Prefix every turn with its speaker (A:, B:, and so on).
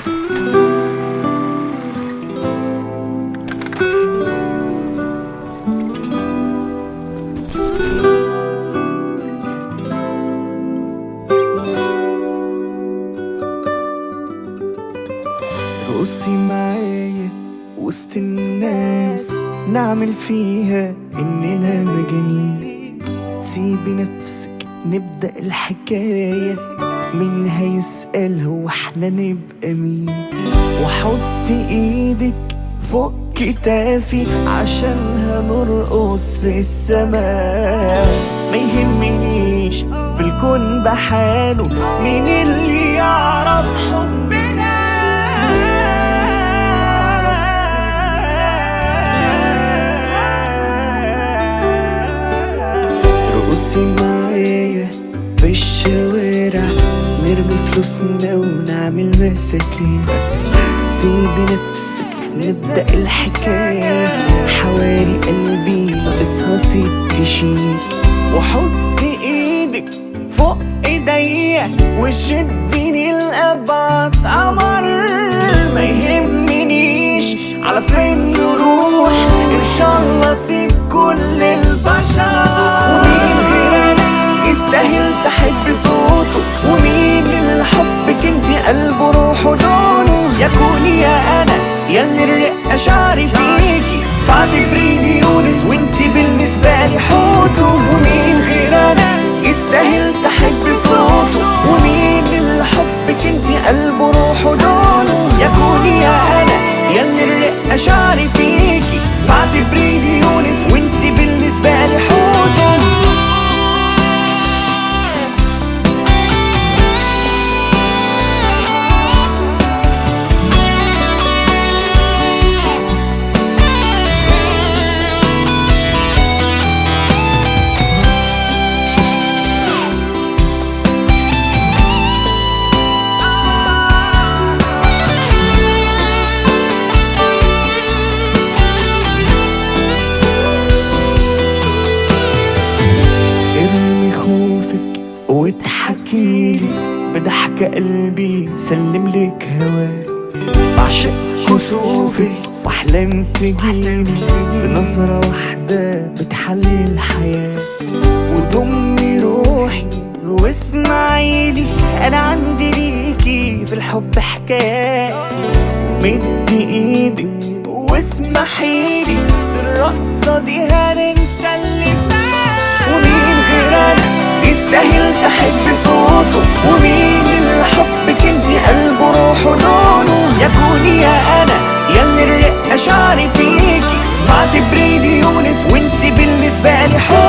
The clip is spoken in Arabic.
A: رقصي معايا وسط الناس، نعمل فيها إننا مجانين. سيبي نفسك نبدأ الحكاية، مين هيسأل هو احنا نبقى مين؟ وحطي ايدك فوق كتافي عشان هنرقص في السماء. ما يهمنيش في الكون بحاله مين اللي يعرف حبنا. رقصي معايا في الشوارع، نرمي فلوسنا ونعمل مساكين. سيبي نفسك نبدأ الحكاية، حوالي قلبي ناقصها 6 شيك. وحطي ايدك فوق ايديا وشديني لأبعد قمر. ما يهمنيش على فين نروح، ان شاء الله سيب كل البشر. ومين غيرنا يستاهل تحب صوته، ومين اللي حبك انتي قلبه روحه لونه. يا كوني يا انا ياللي الرقة شعري فيكي، فاعتبريني يونس وانتي بالنسبة لي حوته. ومين غيرنا يستاهل تحب صوته، ومين اللي حبك انتي قلبه روحه لونه. يا كوني يا انا ياللي الرقة شعري فيكي، فاعتبريني يونس وانتي بالنسبة لي حوته. وتحكيلي بضحكة قلبي سلملك هواك. بعشق كسوفك واحلام تجيلي بنظرة واحدة بتحلي الحياة. وضمي روحي واسمعيلي، انا عندي ليكي في الحب حكاية. مدي ايدك واسمحيلي، الرقصة دي هننسى اللي فات. ومين غيرنا يستاهل تحب صوته، ومين اللي حبك انتي قلبه روحه لونه. يا كوني يا انا ياللي الرقة شعري فيكي، فاعتبريني يونس وانتي بالنسبة لي حب.